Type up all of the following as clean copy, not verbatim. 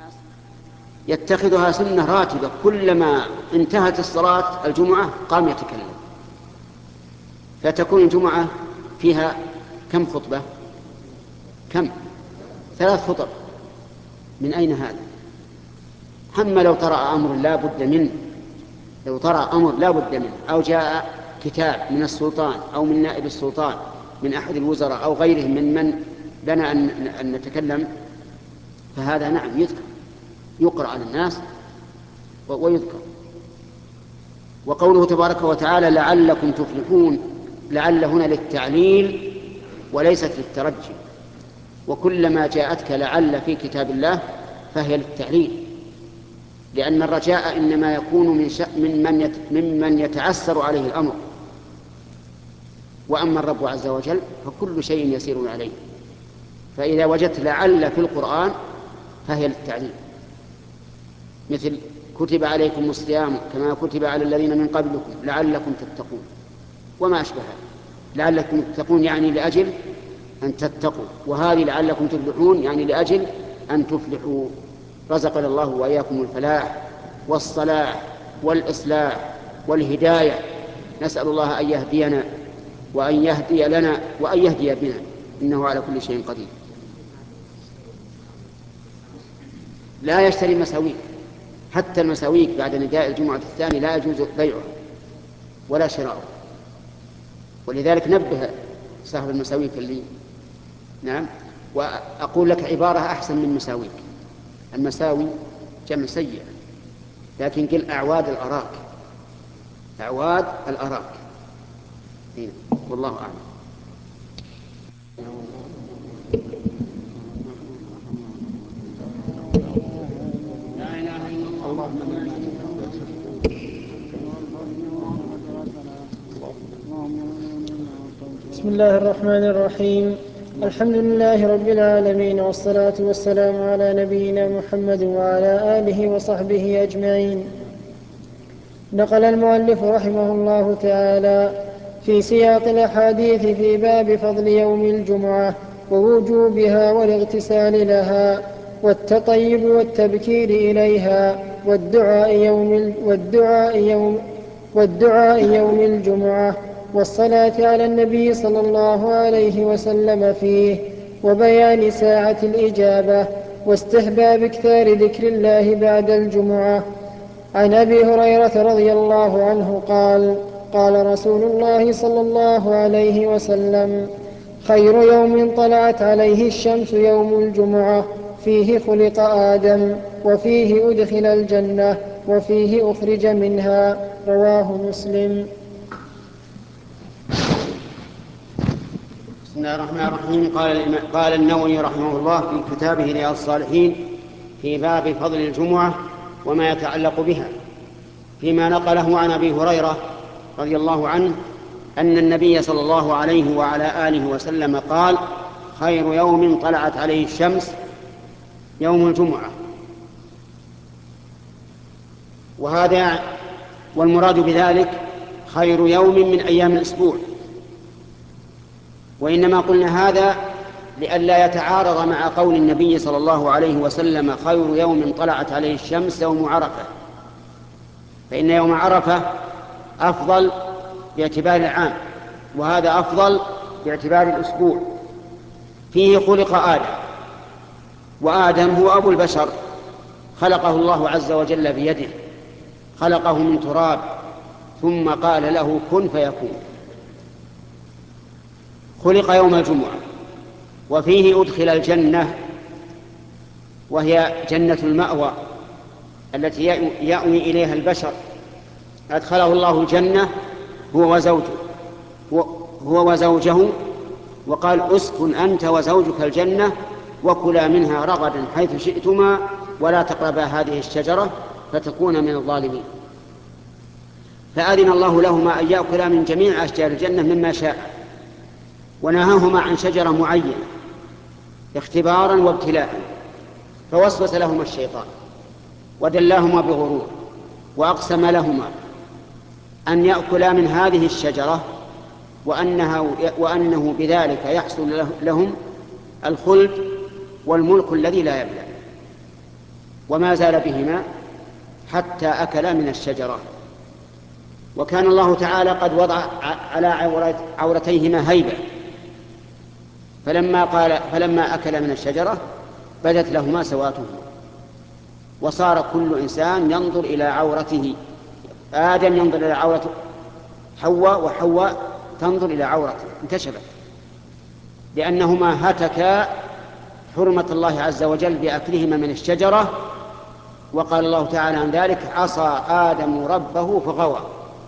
يتخذها سنة راتبة، كلما انتهت الصلاة الجمعة قام يتكلم، فتكون الجمعة فيها كم خطبة؟ كم؟ 3 خطب. من أين هذا؟ أما لو طرأ أمر لا بد منه، لو طرأ أمر لا بد منه، أو جاء كتاب من السلطان أو من نائب السلطان من أحد الوزراء أو غيرهم من لنا أن نتكلم، فهذا نعم يذكر، يقرأ على الناس ويذكر. وقوله تبارك وتعالى لعلكم تفلحون، لعل هنا للتعليل وليست للترجي، وكلما جاءتك لعل في كتاب الله فهي للتعليل، لأن الرجاء إنما يكون ممن يتعسر عليه الأمر، وأما الرب عز وجل فكل شيء يسير عليه. فإذا وجدت لعل في القرآن فهي للتعليل، مثل كتب عليكم الصيام كما كتب على الذين من قبلكم لعلكم تتقون وما أشبهها. لعلكم تتقون يعني لأجل أن تتقوا، وهذه لعلكم تفلحون يعني لأجل أن تفلحوا. رزقنا الله وإياكم الفلاح والصلاح والإصلاح والهداية، نسأل الله أن يهدينا وأن يهدي لنا وأن يهدي بنا، إنه على كل شيء قدير. لا يشتري مساويك، حتى المساويك بعد نداء الجمعة الثاني لا يجوز بيعها ولا شراؤها، ولذلك نبه صاحب المساويك اللي نعم. وأقول لك عبارة أحسن من مساويك، المساوي جمع سيء، لكن قل أعواد الأراك، أعواد الأراك. والله أعلم. لا إله إلا الله. بسم الله الرحمن الرحيم. الحمد لله رب العالمين، والصلاة والسلام على نبينا محمد وعلى آله وصحبه أجمعين. نقل المؤلف رحمه الله تعالى في سياق الأحاديث في باب فضل يوم الجمعة ووجوبها والاغتسال لها والتطيب والتبكير إليها والدعاء يوم الجمعة والصلاة على النبي صلى الله عليه وسلم فيه، وبيان ساعة الإجابة، واستحباب إكثار ذكر الله بعد الجمعة. عن أبي هريرة رضي الله عنه قال: قال رسول الله صلى الله عليه وسلم: خير يوم طلعت عليه الشمس يوم الجمعة، فيه خلق آدم، وفيه أدخل الجنة، وفيه أخرج منها. رواه مسلم. بسم الله الرحمن الرحيم. قال النووي رحمه الله في كتابه رياض الصالحين في باب فضل الجمعة وما يتعلق بها، فيما نقله عن أبي هريرة رضي الله عنه أن النبي صلى الله عليه وعلى آله وسلم قال: خير يوم طلعت عليه الشمس يوم الجمعة. وهذا والمراد بذلك خير يوم من أيام الأسبوع، وإنما قلنا هذا لئلا يتعارض مع قول النبي صلى الله عليه وسلم: خير يوم طلعت عليه الشمس يوم عرفة، فإن يوم عرفة أفضل باعتبار العام، وهذا أفضل باعتبار الأسبوع. فيه خلق آدم، وآدم هو أبو البشر، خلقه الله عز وجل بيده، خلقه من تراب ثم قال له كن فيكون. خلق يوم الجمعة. وفيه أدخل الجنة، وهي جنة المأوى التي يأوي إليها البشر، أدخله الله الجنة هو وزوجه، وقال: اسكن أنت وزوجك الجنة وكلا منها رغدا حيث شئتما ولا تقربا هذه الشجرة فتكون من الظالمين. فأذن الله لهما أن يأكلا من جميع أشجار الجنة مما شاء، ونهاهما عن شجرة معينة اختبارا وابتلاء، فوسوس لهما الشيطان ودلاهما بغرور، وأقسم لهما أن يأكلا من هذه الشجرة وأنه بذلك يحصل لهم الخلد والملك الذي لا يبلى. وما زال بهما حتى أكل من الشجرة. وكان الله تعالى قد وضع على عورتيهما هيبة، فلما أكل من الشجرة بدت لهما سواتهما، وصار كل إنسان ينظر إلى عورته. آدم ينظر إلى عورة حواء، وحواء تنظر إلى عورته، انكشفت، لأنهما هتكا حرمة الله عز وجل بأكلهما من الشجرة. وقال الله تعالى عن ذلك: عصى آدم ربه فغوى.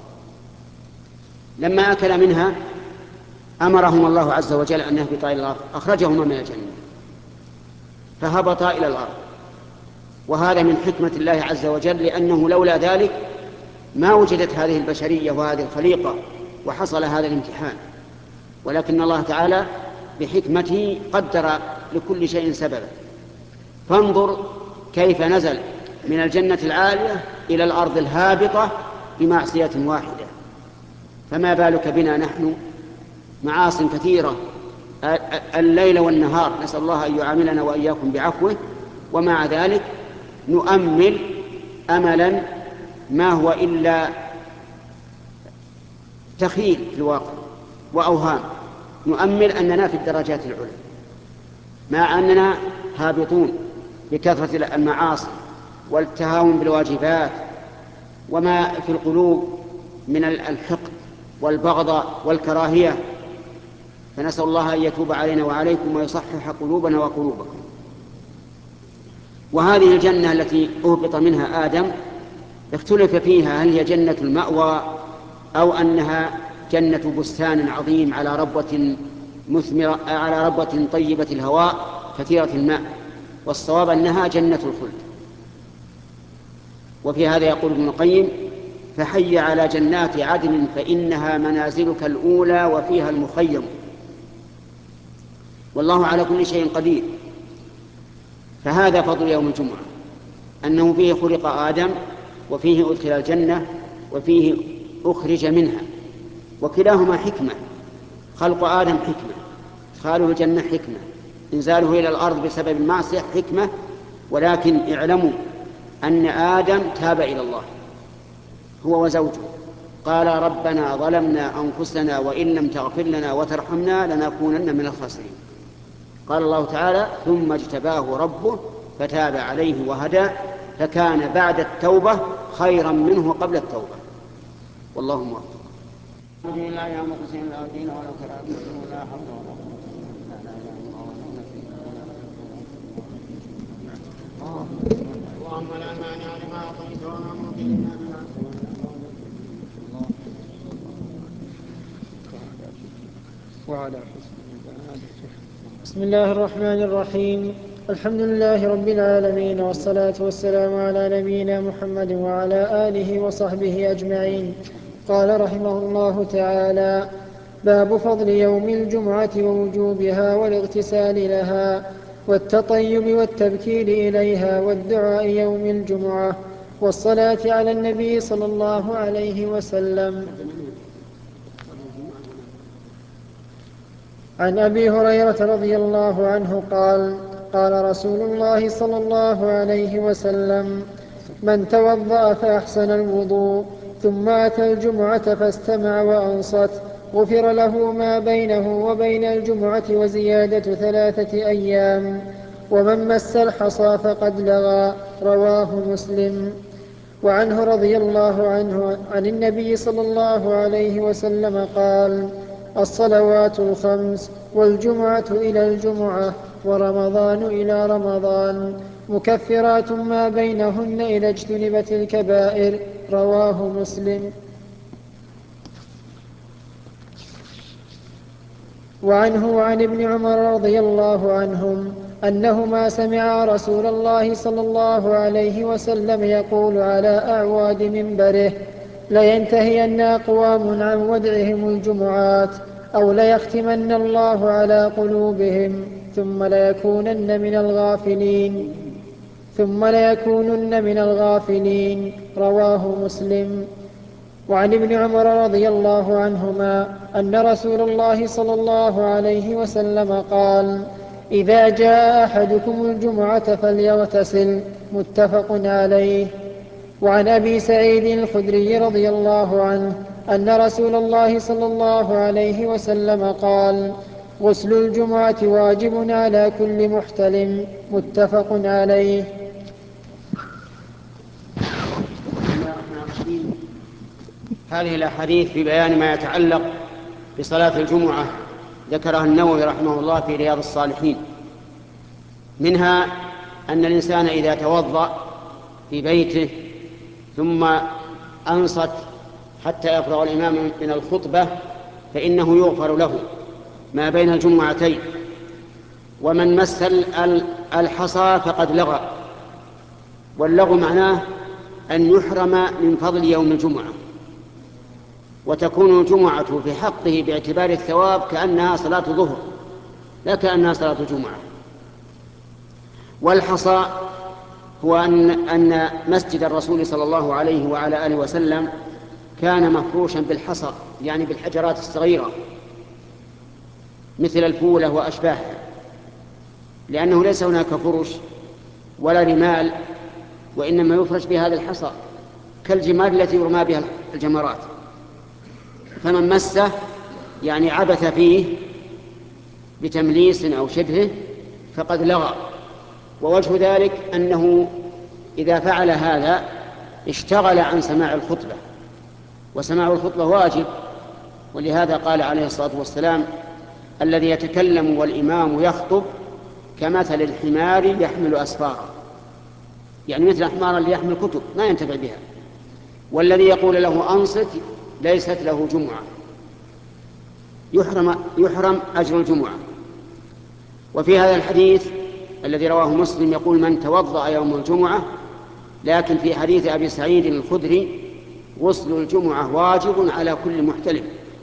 لما أكل منها أمرهما الله عز وجل أن يهبطا إلى الأرض، أخرجهما من الجنة فهبطا إلى الأرض. وهذا من حكمة الله عز وجل، لأنه لولا ذلك ما وجدت هذه البشرية وهذه الخليقة وحصل هذا الامتحان. ولكن الله تعالى بحكمته قدر لكل شيء سببا. فانظر كيف نزل من الجنة العالية إلى الأرض الهابطة بمعصية واحدة، فما بالك بنا نحن؟ معاصٍ كثيرة الليل والنهار، نسأل الله أن يعاملنا وإياكم بعفوه، ومع ذلك نؤمل أملا ما هو إلا تخيل في الواقع وأوهام. نؤمل أننا في الدرجات العلى مع أننا هابطون بكثرة المعاصي والتهاون بالواجبات وما في القلوب من الحقد والبغضاء والكراهية. فنسأل الله أن يتوب علينا وعليكم ويصحح قلوبنا وقلوبكم. وهذه الجنة التي أهبط منها آدم اختلف فيها، هل هي جنة المأوى أو أنها جنة بستان عظيم على ربوة مثمرة، على ربوة طيبة الهواء كثيرة الماء. والصواب أنها جنة الخلد. وفي هذا يقول ابن القيم: فحي على جنات عدن فإنها منازلك الأولى وفيها المخيم. والله على كل شيء قدير. فهذا فضل يوم الجمعة، أنه فيه خلق آدم، وفيه أدخل الجنة، وفيه أخرج منها، وكلاهما حكمة. خلق آدم حكمة، إدخاله الجنة حكمة، إنزاله إلى الأرض بسبب المعصية حكمة. ولكن اعلموا أن آدم تاب إلى الله هو وزوجه، قال: ربنا ظلمنا أنفسنا وإن لم تغفر لنا وترحمنا لنكونن من الخاسرين. قال الله تعالى: ثم اجتباه ربه فتاب عليه وهدى، فكان بعد التوبة خيرا منه قبل التوبة. والله موفق. اللهم لا مانع لما أعطيت ولا معطي لما منعت. بسم الله الرحمن الرحيم. الحمد لله رب العالمين، والصلاة والسلام على نبينا محمد وعلى آله وصحبه أجمعين. قال رحمه الله تعالى: باب فضل يوم الجمعة ووجوبها والاغتسال لها والتطيب والتبكير إليها والدعاء يوم الجمعة والصلاة على النبي صلى الله عليه وسلم. عن أبي هريرة رضي الله عنه قال: قال رسول الله صلى الله عليه وسلم: من توضأ فأحسن الوضوء ثم أتى الجمعة فاستمع وأنصت غفر له ما بينه وبين الجمعة وزيادة 3 أيام، ومن مس الحصى فقد لغى. رواه مسلم. وعنه رضي الله عنه عن النبي صلى الله عليه وسلم قال: الصلوات الخمس والجمعة إلى الجمعة ورمضان إلى رمضان مكفرات ما بينهن إذا اجتنبت الكبائر. رواه مسلم. وعنه وعن ابن عمر رضي الله عنهم أنهما سمعا رسول الله صلى الله عليه وسلم يقول على أعواد منبره: لينتهين أقوام عن ودعهم الجمعات أو ليختمن الله على قلوبهم ثم ليكونن من الغافلين. رواه مسلم. وعن ابن عمر رضي الله عنهما أن رسول الله صلى الله عليه وسلم قال: إذا جاء أحدكم الجمعة فليغتسل. متفق عليه. وعن أبي سعيد الخدري رضي الله عنه أن رسول الله صلى الله عليه وسلم قال: غسل الجمعة واجب على كل محتلم. متفق عليه. هذه الأحاديث في بيان ما يتعلق بصلاة الجمعة ذكرها النووي رحمه الله في رياض الصالحين. منها أن الإنسان إذا توضأ في بيته ثم أنصت حتى يفرغ الإمام من الخطبة فإنه يغفر له ما بين الجمعتين. ومن مس الحصى فقد لغى، واللغو معناه أن يحرم من فضل يوم الجمعة، وتكون الجمعة في حقه باعتبار الثواب كأنها صلاة ظهر لا كأنها صلاة جمعة. والحصى هو أن مسجد الرسول صلى الله عليه وعلى آله وسلم كان مفروشا بالحصى، يعني بالحجرات الصغيرة مثل الفولة وأشباهها، لأنه ليس هناك فرش ولا رمال، وإنما يفرش بهذا الحصى كالجمال التي يرمى بها الجمرات. فمن مسه يعني عبث فيه بتمليس أو شبهه فقد لغى. ووجه ذلك أنه إذا فعل هذا اشتغل عن سماع الخطبة، وسماع الخطبة واجب، ولهذا قال عليه الصلاة والسلام: الذي يتكلم والإمام يخطب كمثل الحمار يحمل أسفارا، يعني مثل الحمار اللي يحمل كتب ما ينتفع بها. والذي يقول له أنصت ليست له جمعة، يحرم أجر الجمعة. وفي هذا الحديث الذي رواه مسلم يقول: من توضأ يوم الجمعة، لكن في حديث أبي سعيد الخدري: غسل الجمعة واجب على كل محتلم.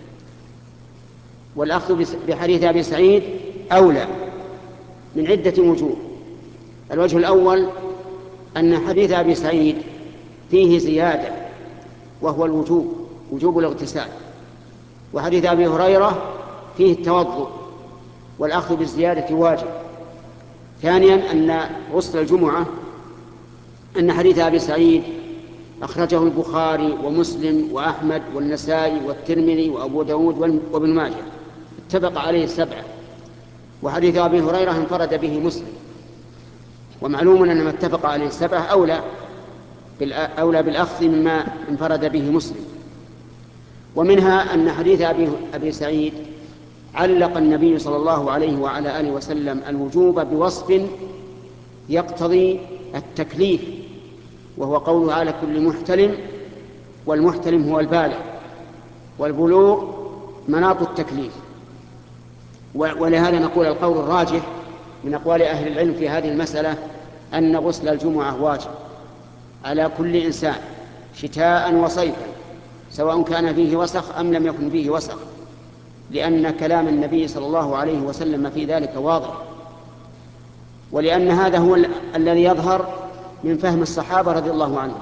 والأخذ بحديث أبي سعيد أولى من عدة وجوه. الوجه الأول أن حديث أبي سعيد فيه زيادة وهو الوجوب، وجوب الاغتسال، وحديث أبي هريرة فيه التوضؤ والأخذ بالزيادة واجب. ثانيا أن غسل الجمعة أن حديث أبي سعيد أخرجه البخاري ومسلم وأحمد والنسائي والترمذي وأبو داود وابن ماجه، اتفق عليه السبعة. وحديث أبي هريرة انفرد به مسلم، ومعلوم أن ما اتفق عليه السبعة أولى بالأخذ مما انفرد به مسلم. ومنها أن حديث أبي سعيد علق النبي صلى الله عليه وعلى آله وسلم الوجوب بوصف يقتضي التكليف، وهو قوله على كل محتلم، والمحتلم هو البالغ، والبلوغ مناط التكليف. ولهذا نقول القول الراجح من أقوال أهل العلم في هذه المسألة أن غسل الجمعة واجب على كل إنسان شتاء وصيفا، سواء كان فيه وسخ أم لم يكن فيه وسخ، لأن كلام النبي صلى الله عليه وسلم في ذلك واضح، ولأن هذا هو الذي يظهر من فهم الصحابة رضي الله عنهم.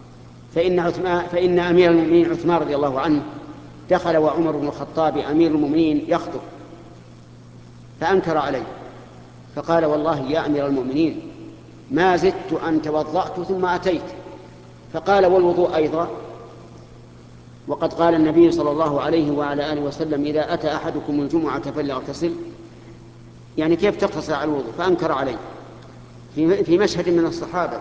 فإن أمير المؤمنين عثمان رضي الله عنه دخل وعمر بن الخطاب أمير المؤمنين يخطب فأنكر عليه، فقال: والله يا أمير المؤمنين ما زدت أن توضأت ثم أتيت. فقال: والوضوء أيضا؟ وقد قال النبي صلى الله عليه وعلى آله وسلم: إذا أتى أحدكم الجمعة فليغتسل، يعني كيف تقتصر على الوضوء؟ فأنكر عليه في مشهد من الصحابة.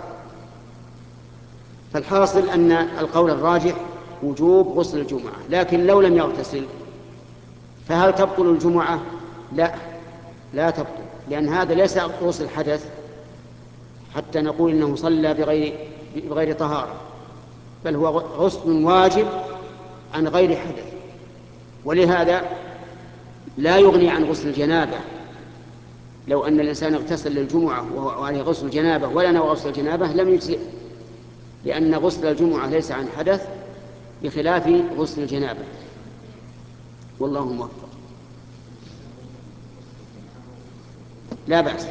فالحاصل أن القول الراجح وجوب غسل الجمعة، لكن لو لم يغتسل فهل تبطل الجمعة؟ لا تبطل، لأن هذا ليس غسل حدث حتى نقول إنه صلى بغير طهارة، بل هو غسل واجب عن غير حدث. ولهذا لا يغني عن غسل الجنابة. لو أن الإنسان اغتسل للجمعة وعليه غسل الجنابة ولا نوى غسل الجنابة لم يجزئ، لأن غسل الجمعة ليس عن حدث بخلاف غسل الجنابة. والله موفق. لا بأس،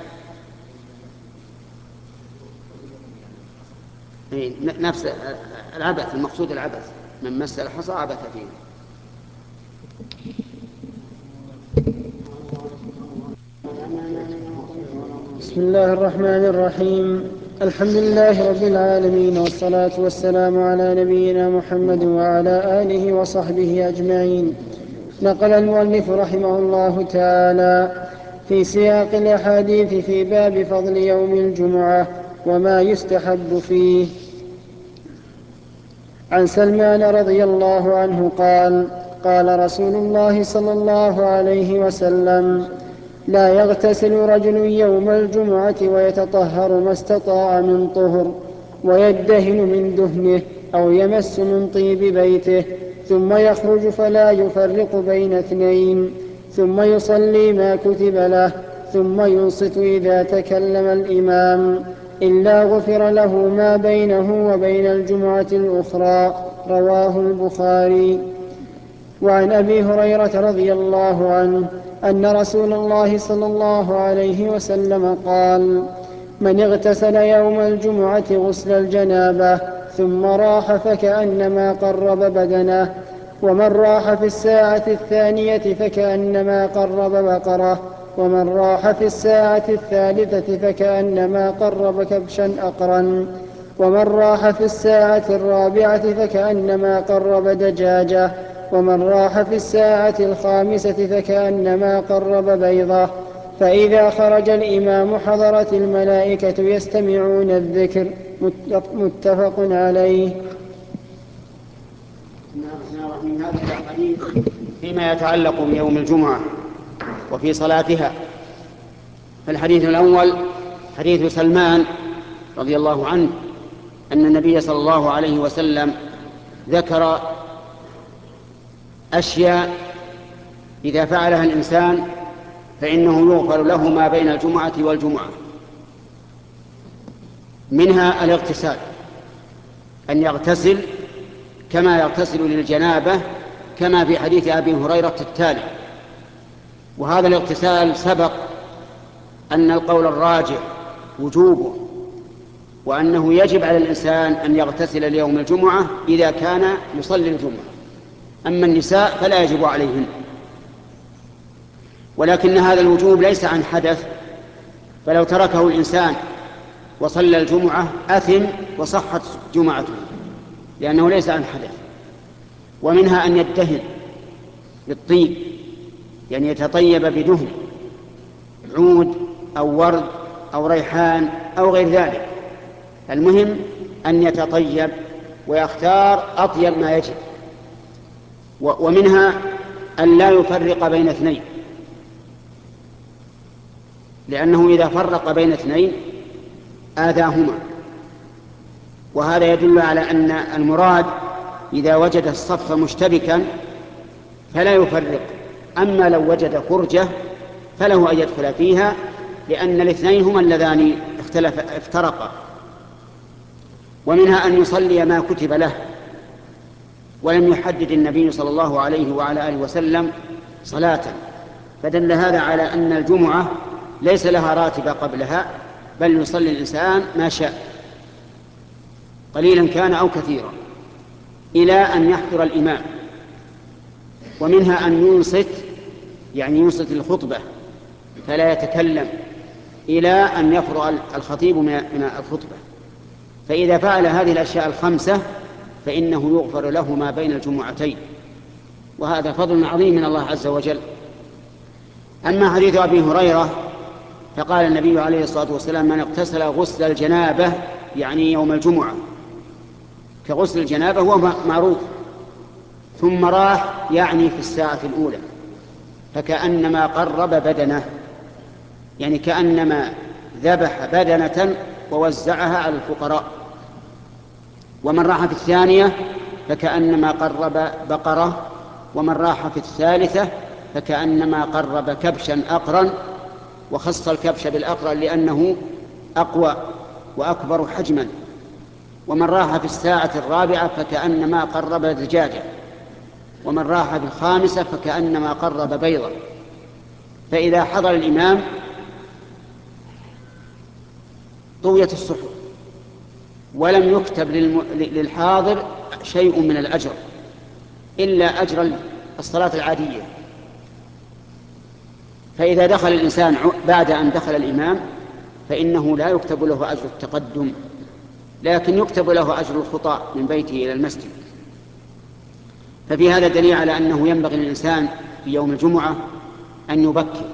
نفس العبث، المقصود العبث، من مس الحصى عبث فيه. بسم الله الرحمن الرحيم. الحمد لله رب العالمين، والصلاة والسلام على نبينا محمد وعلى آله وصحبه أجمعين. نقل المؤلف رحمه الله تعالى في سياق الأحاديث في باب فضل يوم الجمعة وما يستحب فيه. عن سلمان رضي الله عنه قال: قال رسول الله صلى الله عليه وسلم: لا يغتسل رجل يوم الجمعة ويتطهر ما استطاع من طهر، ويدهن من دهنه أو يمس من طيب بيته، ثم يخرج فلا يفرق بين اثنين، ثم يصلي ما كتب له، ثم ينصت إذا تكلم الإمام، إلا غفر له ما بينه وبين الجمعة الأخرى. رواه البخاري. وعن أبي هريرة رضي الله عنه أن رسول الله صلى الله عليه وسلم قال: من اغتسل يوم الجمعة غسل الجنابة ثم راح فكأنما قرب بدنه، ومن راح في الساعة الثانية فكأنما قرب بقرة، ومن راح في الساعة الثالثة فكأنما قرب كبشا أقرا، ومن راح في الساعة الرابعة فكأنما قرب دجاجة، ومن راح في الساعة الخامسة فكأنما قرب بيضة. فإذا خرج الإمام حضرت الملائكة يستمعون الذكر. متفق عليه. من هذا الحديث فيما يتعلق بيوم الجمعة وفي صلاتها. فالحديث الأول حديث سلمان رضي الله عنه أن النبي صلى الله عليه وسلم ذكر أشياء إذا فعلها الإنسان فإنه يغفر له ما بين الجمعة والجمعة. منها الاغتسال، أن يغتسل كما يغتسل للجنابة، كما في حديث أبي هريرة التالي. وهذا الاغتسال سبق أن القول الراجح وجوبه، وأنه يجب على الإنسان أن يغتسل ليوم الجمعة إذا كان يصلي الجمعة. أما النساء فلا يجب عليهن. ولكن هذا الوجوب ليس عن حدث، فلو تركه الإنسان وصلى الجمعة أثم وصحت جمعته، لأنه ليس عن حدث. ومنها أن يدهن بالطيب، يعني يتطيب بدهن عود أو ورد أو ريحان أو غير ذلك. المهم أن يتطيب ويختار أطيب ما يجب. ومنها أن لا يفرق بين اثنين، لأنه إذا فرق بين اثنين آذاهما. وهذا يدل على أن المراد إذا وجد الصف مشتبكا فلا يفرق، أما لو وجد فرجة فله أن يدخل فيها، لأن الاثنين هما اللذان افترقا. ومنها أن يصلي ما كتب له، ولم يحدد النبي صلى الله عليه وعلى آله وسلم صلاة، فدل هذا على أن الجمعة ليس لها راتبة قبلها، بل يصلي الإنسان ما شاء قليلا كان أو كثيرا إلى أن يحضر الإمام. ومنها أن ينصت، يعني ينصت الخطبة فلا يتكلم إلى أن يفرغ الخطيب من الخطبة. فإذا فعل هذه الأشياء الخمسة فإنه يغفر له ما بين الجمعتين، وهذا فضل عظيم من الله عز وجل. أما حديث أبي هريرة فقال النبي عليه الصلاة والسلام: من اغتسل غسل الجنابة، يعني يوم الجمعة، كغسل الجنابة هو معروف، ثم راح، يعني في الساعة الأولى، فكأنما قرب بدنه، يعني كأنما ذبح بدنة ووزعها على الفقراء. ومن راح في الثانية فكأنما قرب بقرة، ومن راح في الثالثة فكأنما قرب كبشا أقرا، وخص الكبش بالأقرا لأنه أقوى وأكبر حجما. ومن راح في الساعة الرابعة فكأنما قرب دجاجة، ومن راح في الخامسة فكأنما قرب بيضا. فإذا حضر الإمام طويت الصحف ولم يكتب للحاضر شيء من الأجر إلا أجر الصلاة العادية. فإذا دخل الإنسان بعد أن دخل الإمام فإنه لا يكتب له أجر التقدم، لكن يكتب له أجر الخطى من بيته إلى المسجد. ففي هذا دليل على أنه ينبغي للإنسان في يوم الجمعة أن يبكر.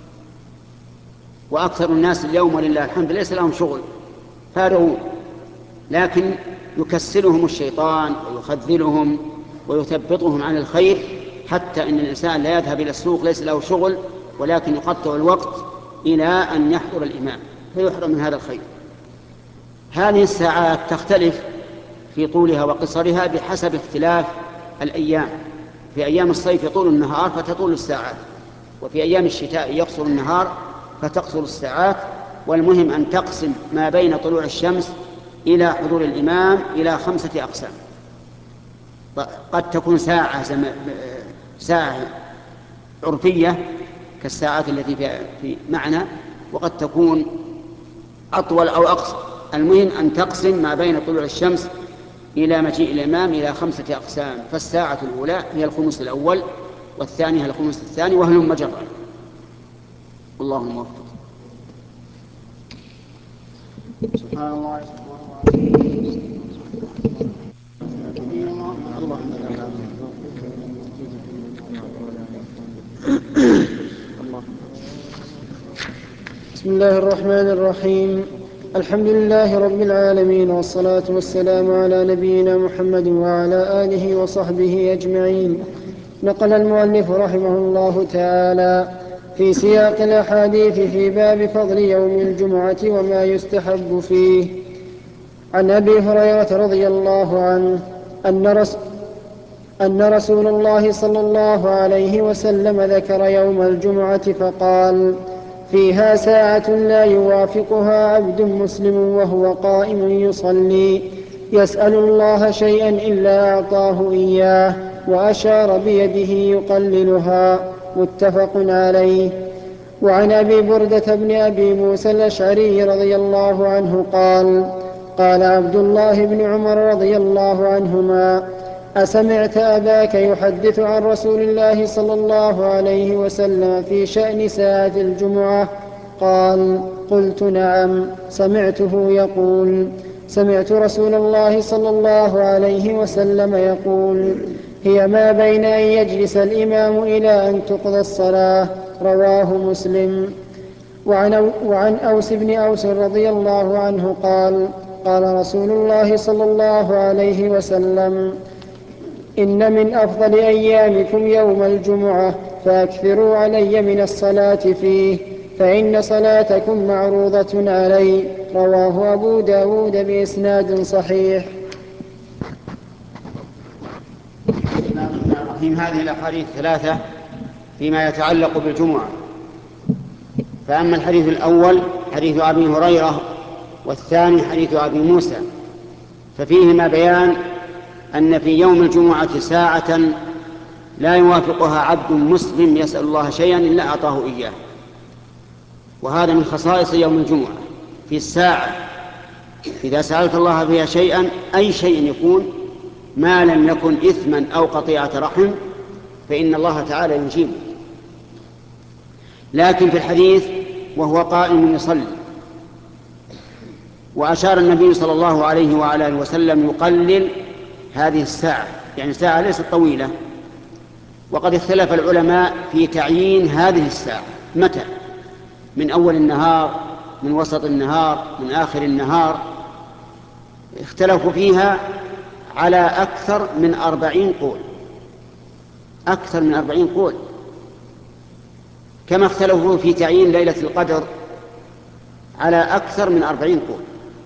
وأكثر الناس اليوم ولله الحمد ليس لهم شغل، فارغون، لكن يكسلهم الشيطان ويخذلهم ويثبطهم عن الخير، حتى إن الإنسان لا يذهب إلى السوق ليس له شغل، ولكن يقطع الوقت إلى أن يحضر الإمام فيحرم من هذا الخير. هذه الساعات تختلف في طولها وقصرها بحسب اختلاف الأيام. في أيام الصيف يطول النهار فتطول الساعات، وفي أيام الشتاء يقصر النهار فتقصر الساعات. والمهم أن تقسم ما بين طلوع الشمس إلى حضور الإمام إلى 5 أقسام. قد تكون ساعة عرفية كالساعات التي في معنى، وقد تكون أطول أو أقصر. المهم أن تقسم ما بين طلوع الشمس إلى مجيء الإمام إلى 5 أقسام. فالساعة الأولى هي الخمس الأول، والثانية الخمس الثاني، وهلم مجرا. اللهم موفق. سبحان الله. بسم الله الرحمن الرحيم. الحمد لله رب العالمين، والصلاة والسلام على نبينا محمد وعلى آله وصحبه أجمعين. نقل المؤلف رحمه الله تعالى في سياق الأحاديث في باب فضل يوم الجمعة وما يستحب فيه عن أبي هريرة رضي الله عنه أن رسول الله صلى الله عليه وسلم ذكر يوم الجمعة فقال: فيها ساعة لا يوافقها عبد مسلم وهو قائم يصلي يسأل الله شيئا إلا أعطاه إياه، وأشار بيده يقللها. متفق عليه. وعن أبي بردة بن أبي موسى الأشعري رضي الله عنه قال: قال عبد الله بن عمر رضي الله عنهما: أسمعت أباك يحدث عن رسول الله صلى الله عليه وسلم في شأن ساعة الجمعة؟ قال: قلت نعم، سمعته يقول: سمعت رسول الله صلى الله عليه وسلم يقول: هي ما بين أن يجلس الإمام إلى أن تقضى الصلاة. رواه مسلم. وعن أوس بن أوس رضي الله عنه قال: قال رسول الله صلى الله عليه وسلم: إن من أفضل أيامكم يوم الجمعة، فأكثروا علي من الصلاة فيه، فإن صلاتكم معروضة علي. رواه أبو داود بإسناد صحيح. هذه الأحاديث 3 فيما يتعلق بالجمعة. فأما الحديث الأول حديث أبي هريرة، والثاني حديث أبي موسى، ففيهما بيان أن في يوم الجمعة ساعة لا يوافقها عبد مسلم يسأل الله شيئا إلا أعطاه إياه. وهذا من خصائص يوم الجمعة، في الساعة إذا سألت الله فيها شيئا، أي شيء يكون، ما لم يكن إثما أو قطيعة رحم، فإن الله تعالى يجيب. لكن في الحديث وهو قائم يصلي، وأشار النبي صلى الله عليه وعلى آله وسلم يقلل هذه الساعة، يعني ساعة ليست طويلة. وقد اختلف العلماء في تعيين هذه الساعة متى، من أول النهار، من وسط النهار، من آخر النهار. اختلفوا فيها على أكثر من 40 قول، أكثر من 40 قول. كما اختلفوا في تعيين ليلة القدر على أكثر من 40 قول.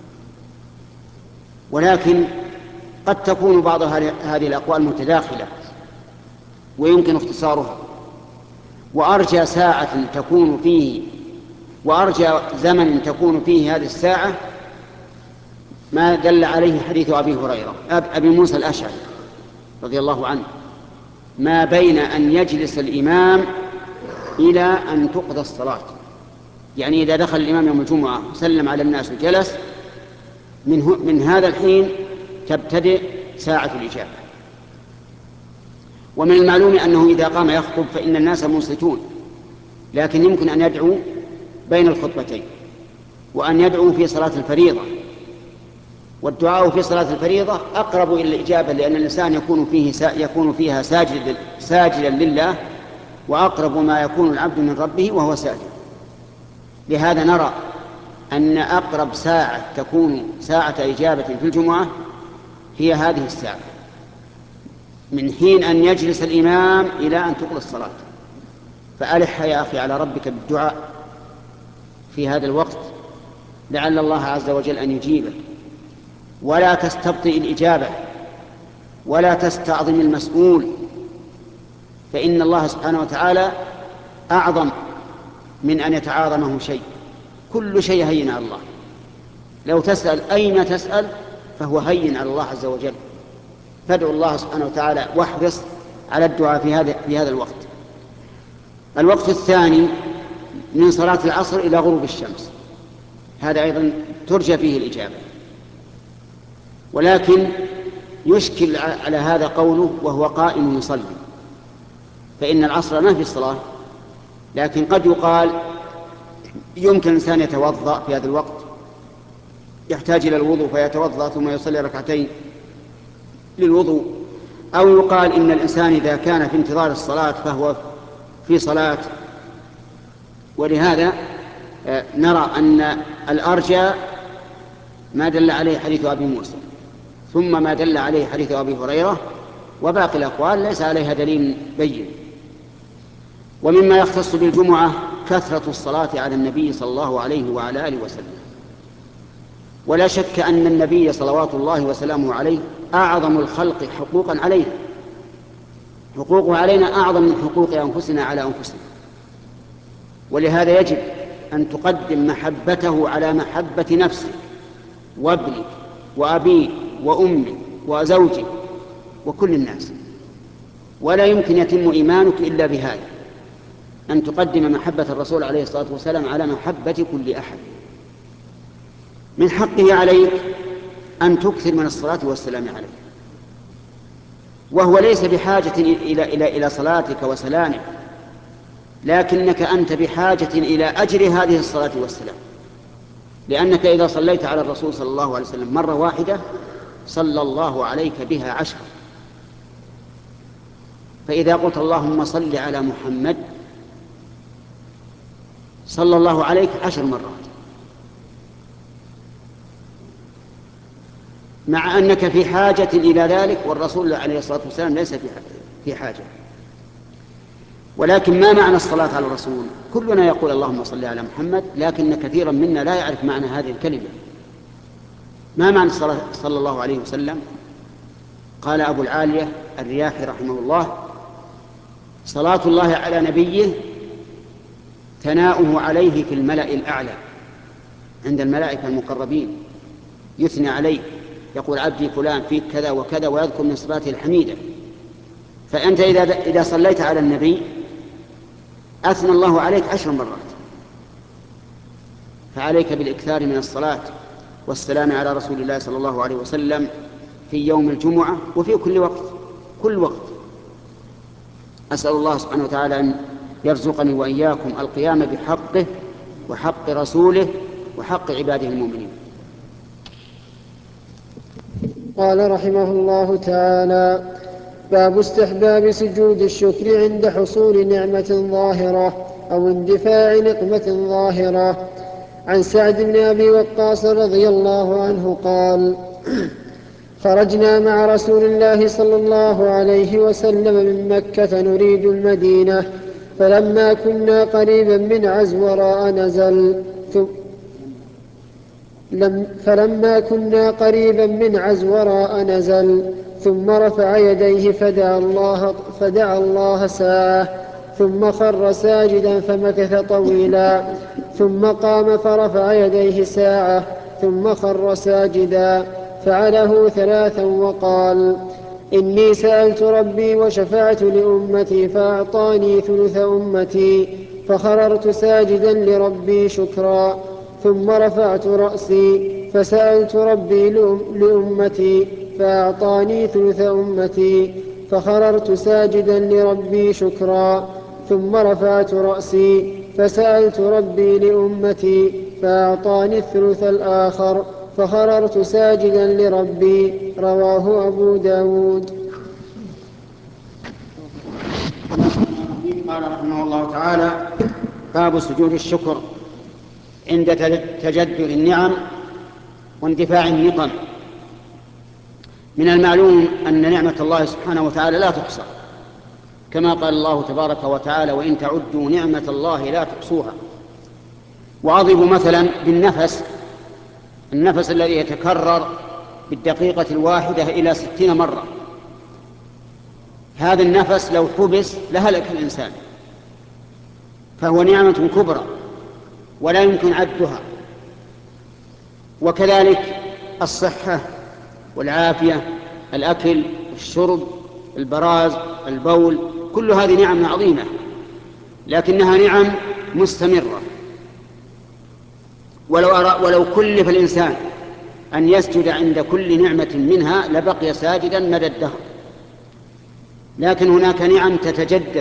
ولكن قد تكون بعض هذه الأقوال متداخلة ويمكن اختصارها. وأرجى ساعة تكون فيه، وأرجى زمن تكون فيه هذه الساعة ما دل عليه حديث أبي موسى الأشعري رضي الله عنه: ما بين أن يجلس الإمام إلى أن تقضى الصلاة. يعني إذا دخل الإمام يوم الجمعة وسلم على الناس وجلس، من هذا الحين تبتدئ ساعة الإجابة. ومن المعلوم أنه إذا قام يخطب فإن الناس منصتون، لكن يمكن أن يدعو بين الخطبتين. وأن يدعو في صلاة الفريضة. والدعاء في صلاة الفريضة أقرب إلى الإجابة، لأن الإنسان يكون فيها ساجدا لله، وأقرب ما يكون العبد من ربه وهو ساجد. لهذا نرى أن أقرب ساعة تكون ساعة إجابة في الجمعة هي هذه الساعة، من حين أن يجلس الإمام إلى أن تقضى الصلاة. فألح يا أخي على ربك بالدعاء في هذا الوقت، لعل الله عز وجل أن يجيبه. ولا تستبطئ الإجابة، ولا تستعظم المسؤول، فإن الله سبحانه وتعالى أعظم من أن يتعاظمه شيء. كل شيء هين على الله. لو تسأل أين تسأل فهو هين على الله عز وجل. فادعوا الله سبحانه وتعالى واحرص على الدعاء في هذا الوقت. الوقت الثاني من صلاة العصر إلى غروب الشمس، هذا أيضا ترجى فيه الإجابة. ولكن يشكل على هذا قوله وهو قائم يصلي، فإن العصر ما في الصلاة، لكن قد يقال يمكن الإنسان يتوضأ في هذا الوقت، يحتاج إلى الوضوء فيتوضأ ثم يصلي ركعتين للوضوء. أو يقال إن الإنسان إذا كان في انتظار الصلاة فهو في صلاة. ولهذا نرى أن الأرجى ما دل عليه حديث أبي موسى، ثم ما دل عليه حديث أبي هريرة، وباقي الأقوال ليس عليها دليل بين. ومما يختص بالجمعة كثرة الصلاة على النبي صلى الله عليه وعلى آله وسلم. ولا شك أن النبي صلوات الله وسلامه عليه أعظم الخلق حقوقا علينا، حقوقه علينا أعظم من حقوق أنفسنا على أنفسنا. ولهذا يجب أن تقدم محبته على محبة نفسك وابنك وأبيك وأمك وزوجك وكل الناس. ولا يمكن يتم إيمانك إلا بهذا، أن تقدم محبة الرسول عليه الصلاة والسلام على محبة كل أحد. من حقه عليك أن تكثر من الصلاة والسلام عليه، وهو ليس بحاجة إلى صلاتك وسلامك، لكنك أنت بحاجة إلى أجر هذه الصلاة والسلام، لأنك إذا صليت على الرسول صلى الله عليه وسلم مرة واحدة صلى الله عليك بها 10. فإذا قلت اللهم صل على محمد صلى الله عليك 10 مرات، مع أنك في حاجة إلى ذلك، والرسول عليه الصلاة والسلام ليس في حاجة. ولكن ما معنى الصلاة على الرسول؟ كلنا يقول اللهم صل على محمد، لكن كثيرا منا لا يعرف معنى هذه الكلمة. ما معنى الصلاة صلى الله عليه وسلم؟ قال أبو العالية الرياحي رحمه الله: صلاة الله على نبيه ثناؤه عليه في الملأ الأعلى عند الملائكة المقربين، يثنى عليه، يقول عبدي فلان فيك كذا وكذا، ويذكر من صفاته الحميدة. فأنت إذا صليت على النبي أثنى الله عليك 10 مرات. فعليك بالإكثار من الصلاة والسلام على رسول الله صلى الله عليه وسلم في يوم الجمعة وفي كل وقت. أسأل الله سبحانه وتعالى أن يرزقني وإياكم القيام بحقه وحق رسوله وحق عباده المؤمنين. قال رحمه الله تعالى: باب استحباب سجود الشكر عند حصول نعمة ظاهرة أو اندفاع نقمة ظاهرة. عن سعد بن أبي وقاص رضي الله عنه قال: خرجنا مع رسول الله صلى الله عليه وسلم من مكة نريد المدينة، فلما كنا قريبا من عزوراء نزل ثم رفع يديه فدعا الله ساعة، ثم خر ساجدا فمكث طويلا، ثم قام فرفع يديه ساعة، ثم خر ساجدا، فعله 3 وقال: إني سألت ربي وشفعت لأمتي فأعطاني ثلث أمتي، فخررت ساجدا لربي شكرا، ثم رفعت رأسي فسألت ربي لأمتي فأعطاني ثلث أمتي، فخررت ساجدا لربي شكرا، ثم رفعت رأسي فسألت ربي لأمتي فأعطاني الثلث الآخر فخررت ساجدا لربي. رواه أبو داود. قال رحمه الله تعالى: باب سجود الشكر عند تجدد النعم واندفاع النقم. من المعلوم أن نعمة الله سبحانه وتعالى لا تحصى، كما قال الله تبارك وتعالى: وإن تعدوا نعمة الله لا تحصوها. وأضرب مثلا بالنفس، النفس الذي يتكرر بالدقيقة الواحدة إلى 60 مرة. هذا النفس لو حبس لهلك الإنسان، فهو نعمة كبرى ولا يمكن عدها. وكذلك الصحة والعافية، الأكل، الشرب، البراز، البول، كل هذه نعم عظيمة، لكنها نعم مستمرة. ولو كلف الإنسان أن يسجد عند كل نعمة منها لبقي ساجدا مدى الدهر. لكن هناك نعم تتجدد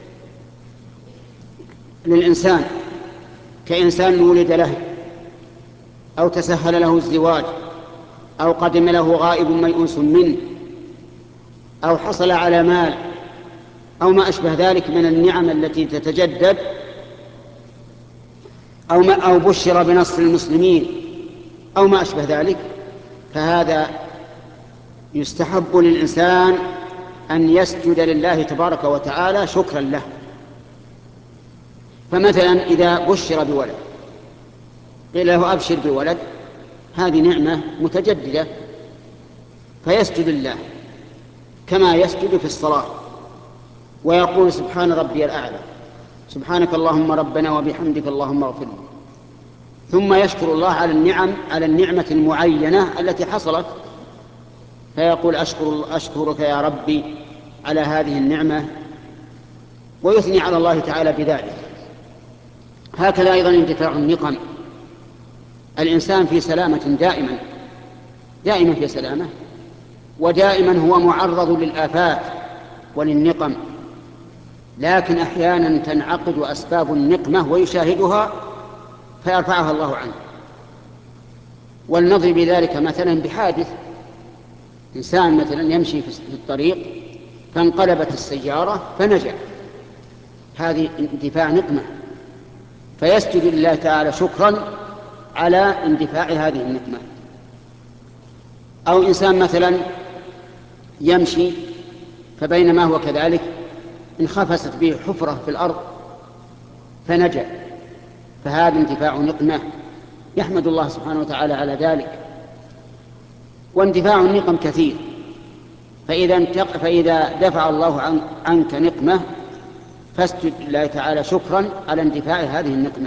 للإنسان، كإنسان ولد له، أو تسهل له الزواج، أو قدم له غائب ميؤوس منه، أو حصل على مال، أو ما أشبه ذلك من النعم التي تتجدد، أو بشر بنصر المسلمين، أو ما أشبه ذلك. فهذا يستحب للإنسان أن يسجد لله تبارك وتعالى شكرا له. فمثلا إذا بشر بولد قيل له أبشر بولد، هذه نعمة متجددة، فيسجد لله كما يسجد في الصلاة ويقول: سبحان ربي الأعلى، سبحانك اللهم ربنا وبحمدك اللهم اغفر لي. ثم يشكر الله على النعمة المعينة التي حصلت، فيقول: أشكرك يا ربي على هذه النعمة، ويثني على الله تعالى بذلك. هكذا أيضا انتفاع النقم. الإنسان في سلامة دائما في سلامة، ودائما هو معرض للآفات وللنقم، لكن أحيانا تنعقد أسباب النقمة ويشاهدها فيرفعها الله عنه. ولنضرب ذلك مثلا بحادث: إنسان مثلا يمشي في الطريق فانقلبت السيارة فنجا، هذه اندفاع نقمة، فيسجد لله تعالى شكرا على اندفاع هذه النقمة. أو إنسان مثلا يمشي فبينما هو كذلك انخفست به حفرة في الأرض فنجا، فهذا انتفاع نقمة، يحمد الله سبحانه وتعالى على ذلك. واندفاع النقم كثير، فإذا دفع الله عنك نقمة فاسجد لله تعالى شكرا على اندفاع هذه النقمة.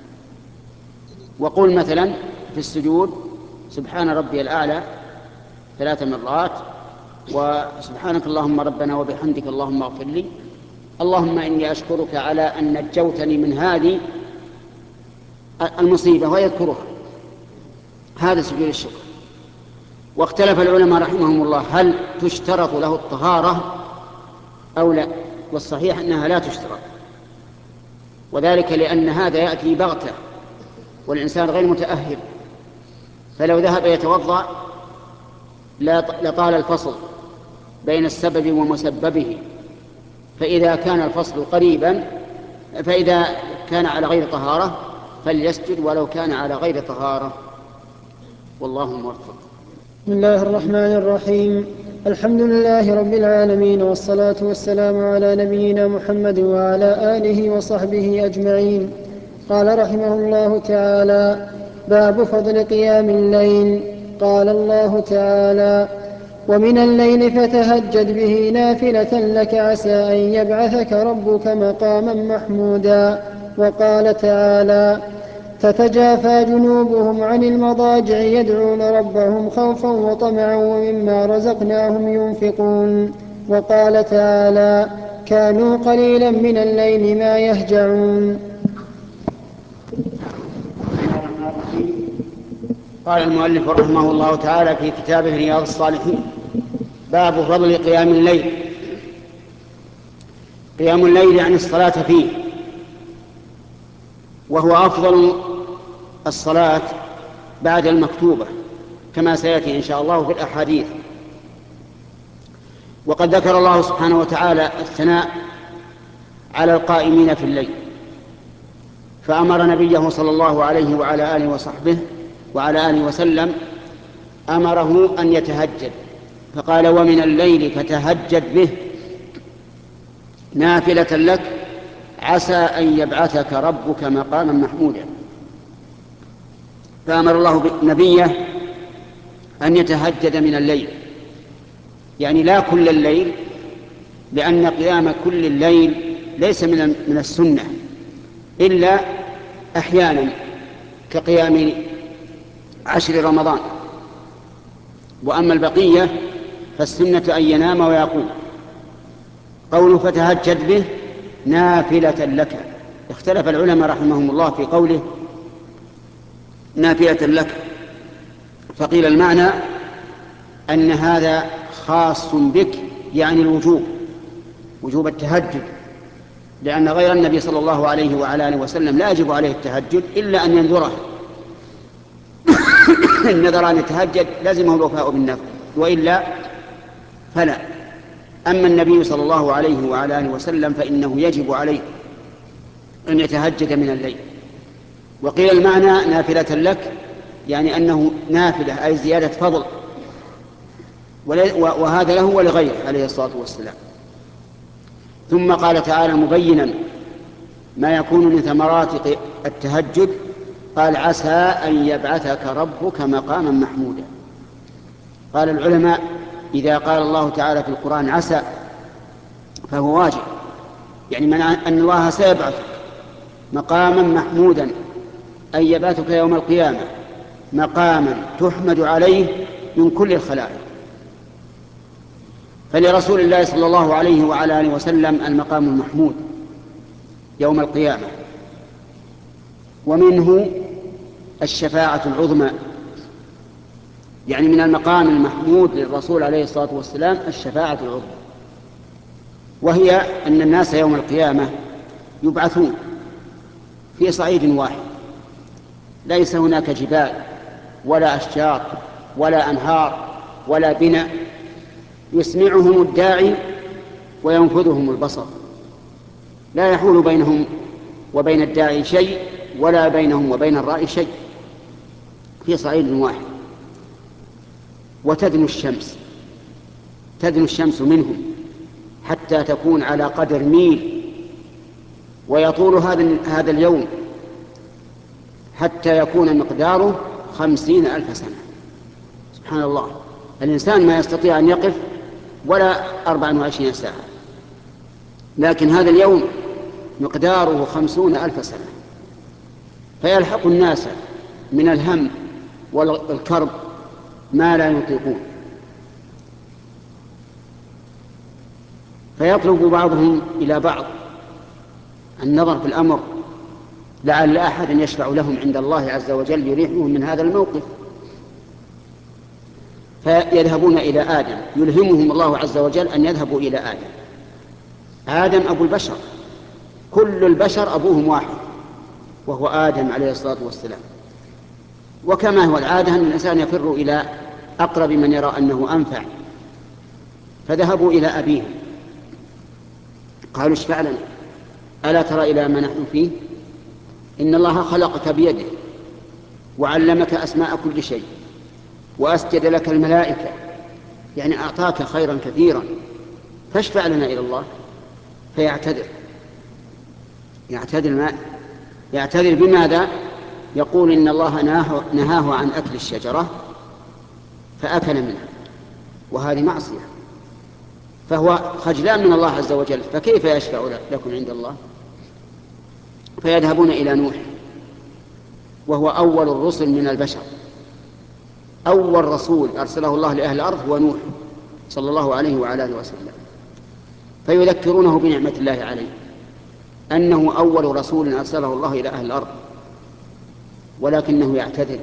وقول مثلا في السجود: سبحان ربي الأعلى 3 مرات، وسبحانك اللهم ربنا وبحمدك اللهم اغفر لي، اللهم إني أشكرك على أن نجوتني من هذه المصيبة، ويذكرها. هذا سجود الشكر. واختلف العلماء رحمهم الله هل تشترط له الطهارة أو لا، والصحيح أنها لا تشترط، وذلك لأن هذا يأتي بغتة والإنسان غير متأهل، فلو ذهب يتوضأ لطال الفصل بين السبب ومسببه. فإذا كان الفصل قريبا، فإذا كان على غير طهارة فليسجد ولو كان على غير طهارة، والله موفق. بسم الله الرحمن الرحيم. الحمد لله رب العالمين، والصلاة والسلام على نبينا محمد وعلى آله وصحبه أجمعين. قال رحمه الله تعالى: باب فضل قيام الليل. قال الله تعالى: ومن الليل فتهجد به نافلة لك عسى أن يبعثك ربك مقاما محمودا. وقال تعالى: تتجافى جنوبهم عن المضاجع يدعون ربهم خوفا وطمعا ومما رزقناهم ينفقون. وقال تعالى: كانوا قليلا من الليل ما يهجعون. قال المؤلف رحمه الله تعالى في كتابه رياض الصالحين: باب فضل قيام الليل. قيام الليل عن الصلاة فيه، وهو أفضل الصلاة بعد المكتوبة كما سيأتي إن شاء الله في الأحاديث. وقد ذكر الله سبحانه وتعالى الثناء على القائمين في الليل، فأمر نبيه صلى الله عليه وعلى آله وصحبه وعلى آله وسلم أمره أن يتهجد، فقال: ومن الليل فتهجد به نافلة لك عسى أن يبعثك ربك مقاما محمودا. فأمر الله نبيه أن يتهجد من الليل، يعني لا كل الليل، لأن قيام كل الليل ليس من السنة إلا أحيانا كقيام 10 رمضان، وأما البقية فالسنة أن ينام ويقوم. قوله فتهجد به نافلة لك، اختلف العلماء رحمهم الله في قوله نافلة لك، فقيل المعنى أن هذا خاص بك، يعني الوجوب، وجوب التهجد، لأن غير النبي صلى الله عليه وعلى آله وسلم لا يجب عليه التهجد إلا أن ينذره إن نذر أن يتهجد لازمه الوفاء بالنذر، وإلا فلا. أما النبي صلى الله عليه وعلى آله وسلم فإنه يجب عليه أن يتهجد من الليل. وقيل المعنى نافلة لك، يعني أنه نافلة أي زيادة فضل، وهذا له ولغيره عليه الصلاة والسلام. ثم قال تعالى مبينا ما يكون من ثمرات التهجد، قال: عسى أن يبعثك ربك مقاما محمودا. قال العلماء إذا قال الله تعالى في القرآن عسى فهو واجب، يعني من أن الله سيبعثك مقاما محمودا، أن يبعثك يوم القيامة مقاما تحمد عليه من كل الخلائق. فلرسول الله صلى الله عليه وعلى آله وسلم المقام المحمود يوم القيامة، ومنه الشفاعة العظمى، يعني من المقام المحمود للرسول عليه الصلاة والسلام الشفاعة العظمى، وهي أن الناس يوم القيامة يبعثون في صعيد واحد، ليس هناك جبال ولا أشجار ولا أنهار ولا بناء، يسمعهم الداعي وينفذهم البصر، لا يحول بينهم وبين الداعي شيء ولا بينهم وبين الرائي شيء، في صعيد واحد. وتدنو الشمس منهم حتى تكون على قدر ميل، ويطول هذا اليوم حتى يكون مقداره 50,000 سنة. سبحان الله، الإنسان ما يستطيع أن يقف ولا 24 ساعة، لكن هذا اليوم مقداره 50,000 سنة، فيلحق الناس من الهم والكرب ما لا يطيقون، فيطلب بعضهم إلى بعض النظر في الأمر لعل أحد يشفع لهم عند الله عز وجل يريحهم من هذا الموقف، فيذهبون إلى آدم، يلهمهم الله عز وجل أن يذهبوا إلى آدم أبو البشر، كل البشر أبوهم واحد وهو آدم عليه الصلاة والسلام. وكما هو العادة أن الإنسان يفر إلى أقرب من يرى أنه أنفع، فذهبوا إلى أبيهم قالوا: اشفع لنا، ألا ترى إلى ما نحن فيه؟ إن الله خلقك بيده وعلمك أسماء كل شيء وأسجد لك الملائكة، يعني أعطاك خيرا كثيرا، فاشفع لنا إلى الله. يعتذر بماذا؟ يقول إن الله نهاه عن أكل الشجرة فأكل منها، وهذه معصية، فهو خجلان من الله عز وجل، فكيف يشفع لكم عند الله؟ فيذهبون إلى نوح، وهو أول الرسل من البشر، أول رسول أرسله الله لأهل الأرض هو نوح صلى الله عليه وعلى آله وسلم، فيذكرونه بنعمة الله عليه أنه أول رسول أرسله الله إلى أهل الأرض، ولكنه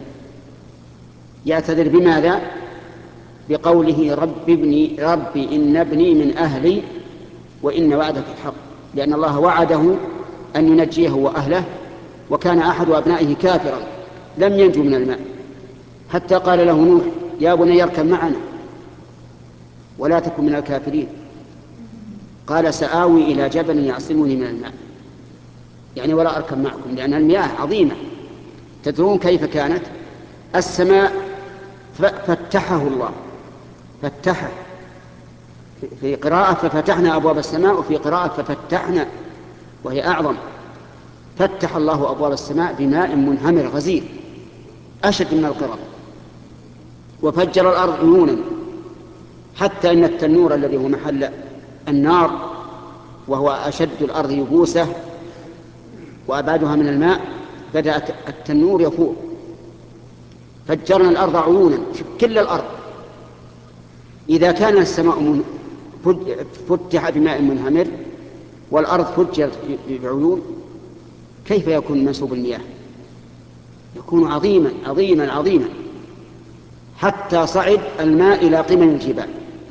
يعتذر بماذا؟ بقوله: ربي إن ابني من أهلي وإن وعدك الحق، لأن الله وعده أن ينجيه وأهله، وكان أحد أبنائه كافرا لم ينجو من الماء، حتى قال له نوح يا بني اركب معنا ولا تكن من الكافرين. قال سآوي إلى جبل يعصمني من الماء، يعني ولا أركب معكم، لأن المياه عظيمة. تدرون كيف كانت؟ السماء فتحه الله، فتحه في قراءة ففتحنا أبواب السماء، وفي قراءة ففتحنا وهي أعظم. فتح الله أبواب السماء بماء منهمر غزير أشد من القرب، وفجر الأرض عيونا، حتى إن التنور الذي هو محل النار وهو أشد الأرض يبوسة وأبعدها من الماء، بدأ التنور يفور. فجرنا الأرض عيونا، كل الأرض. إذا كان السماء فتح بماء منهمر والأرض فجرت بعيون، كيف يكون منسوب المياه؟ يكون عظيما عظيما عظيما، حتى صعد الماء إلى قمم الجبال.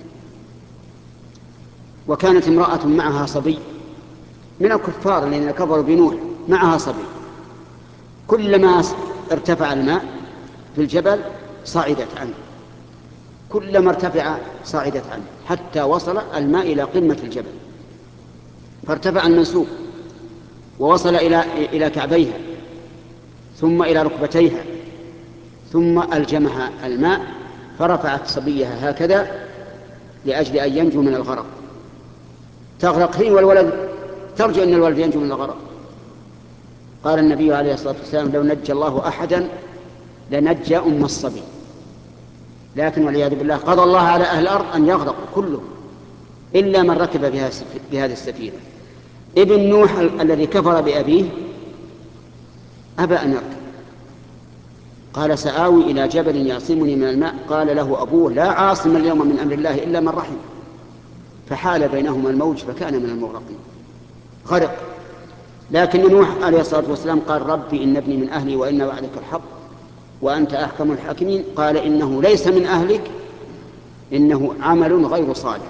وكانت امرأة معها صبي من الكفار الذين كفروا بنوح، معها صبي، كلما ارتفع الماء في الجبل صعدت عنه، كلما ارتفع صعدت عنه، حتى وصل الماء إلى قمة الجبل، فارتفع المنسوب ووصل إلى كعبيها، ثم إلى ركبتيها، ثم ألجمها الماء، فرفعت صبيها هكذا لأجل أن ينجو من الغرق. تغرق هي والولد ترجو أن الولد ينجو من الغرق. قال النبي عليه الصلاة والسلام لو نجى الله أحدا لنجى أم الصبي، لكن والعياذ بالله قضى الله على أهل الأرض أن يغرقوا كلهم إلا من ركب بهذه السفينة. ابن نوح الذي كفر بأبيه أبى أن يركب، قال سآوي إلى جبل يعصمني من الماء. قال له أبوه لا عاصم اليوم من أمر الله إلا من رحم، فحال بينهما الموج فكان من المغرقين، غرق. لكن نوح عليه الصلاة والسلام قال ربي إن ابني من أهلي وإن وعدك الحق وأنت أحكم الحاكمين. قال إنه ليس من أهلك، إنه عمل غير صالح،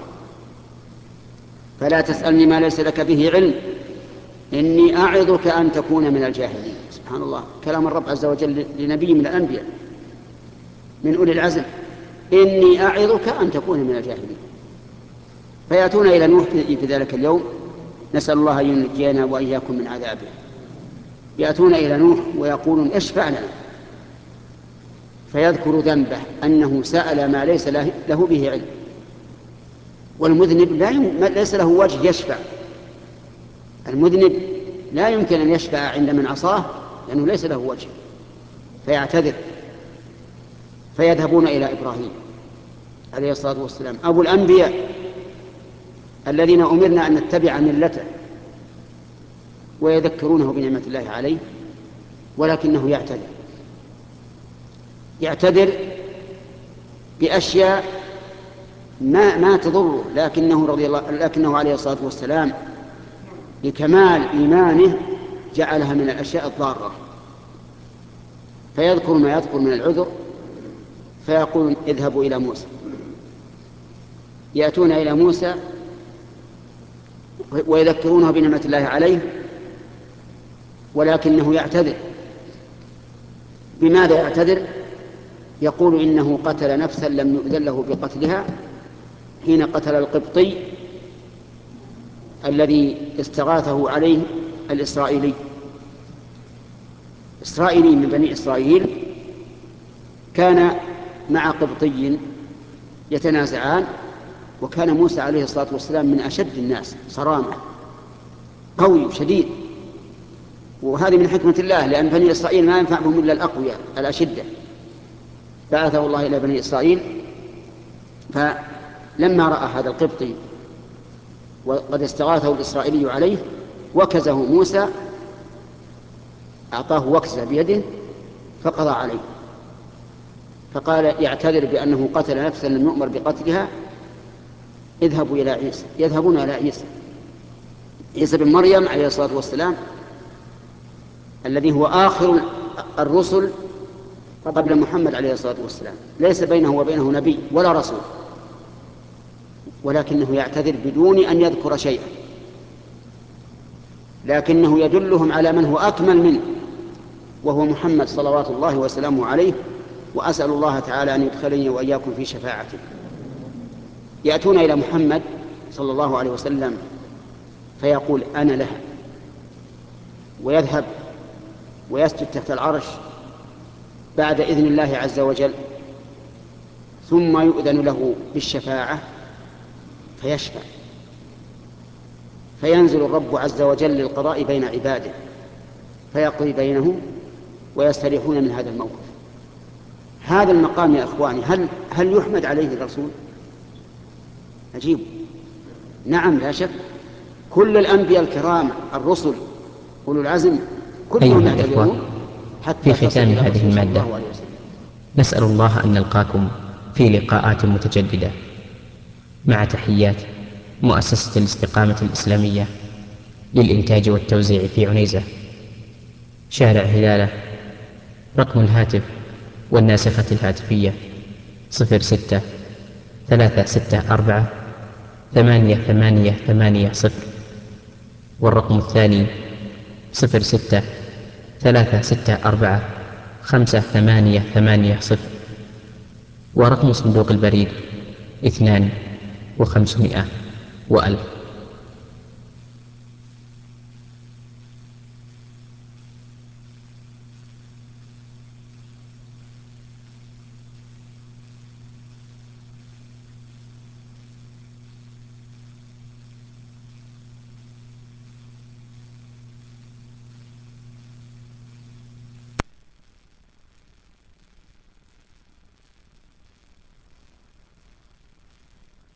فلا تسألني ما ليس لك به علم، إني أعظك أن تكون من الجاهلين. سبحان الله، كلام الرب عز وجل لنبي من الأنبياء من أولي العزم، إني أعظك أن تكون من الجاهلين. فيأتون إلى نوح في ذلك اليوم، نسأل الله أن ينجينا وإياكم من عذابه. يأتون إلى نوح ويقولون اشفع لنا، فيذكر ذنبه أنه سأل ما ليس له به علم، والمذنب ليس له وجه يشفع. المذنب لا يمكن أن يشفع عند من عصاه لأنه ليس له وجه، فيعتذر. فيذهبون إلى إبراهيم عليه الصلاة والسلام أبو الأنبياء الذين أمرنا أن نتبع ملته، ويذكرونه بنعمة الله عليه، ولكنه يعتذر بأشياء ما تضره، لكنه عليه الصلاة والسلام لكمال إيمانه جعلها من الأشياء الضارة. فيذكر ما يذكر من العذر، فيقول اذهبوا إلى موسى. يأتون إلى موسى ويذكرونه بنعمة الله عليه، ولكنه يعتذر. بماذا يعتذر؟ يقول إنه قتل نفسا لم يؤذن له بقتلها حين قتل القبطي الذي استغاثه عليه الإسرائيلي من بني إسرائيل، كان مع قبطي يتنازعان، وكان موسى عليه الصلاة والسلام من أشد الناس صرامة، قوي شديد. وهذه من حكمة الله، لأن بني إسرائيل ما ينفعهم إلا الأقوياء الأشدة، بعثه الله إلى بني إسرائيل. فلما رأى هذا القبطي وقد استغاثه الإسرائيلي عليه وكزه موسى، أعطاه وكزة بيده فقضى عليه، فقال يعتذر بأنه قتل نفسا لم يؤمر بقتلها. اذهبوا إلى عيسى. يذهبون إلى عيسى بن مريم عليه الصلاة والسلام، الذي هو آخر الرسل قبل محمد عليه الصلاة والسلام، ليس بينه وبينه نبي ولا رسول، ولكنه يعتذر بدون أن يذكر شيئا، لكنه يدلهم على من هو أكمل منه وهو محمد صلوات الله وسلامه عليه، وأسأل الله تعالى أن يدخلني وإياكم في شفاعته. يأتون إلى محمد صلى الله عليه وسلم فيقول أنا لها، ويذهب ويسجد تحت العرش بعد إذن الله عز وجل، ثم يؤذن له بالشفاعة فيشفع، فينزل الرب عز وجل للقضاء بين عباده فيقضي بينهم ويستريحون من هذا الموقف. هذا المقام يا إخواني هل يحمد عليه الرسول؟ عجيب. نعم لا شك، كل الأنبياء الكرام الرسل أولو العزم كلهم يعتبرون. في ختام هذه المادة نسأل الله أن نلقاكم في لقاءات متجددة، مع تحيات مؤسسة الاستقامة الإسلامية للإنتاج والتوزيع في عنيزة، شارع هلالة. رقم الهاتف والناسخة الهاتفية 06-364-8880، والرقم الثاني 06-364-5880، ورقم صندوق البريد 2500 و1000.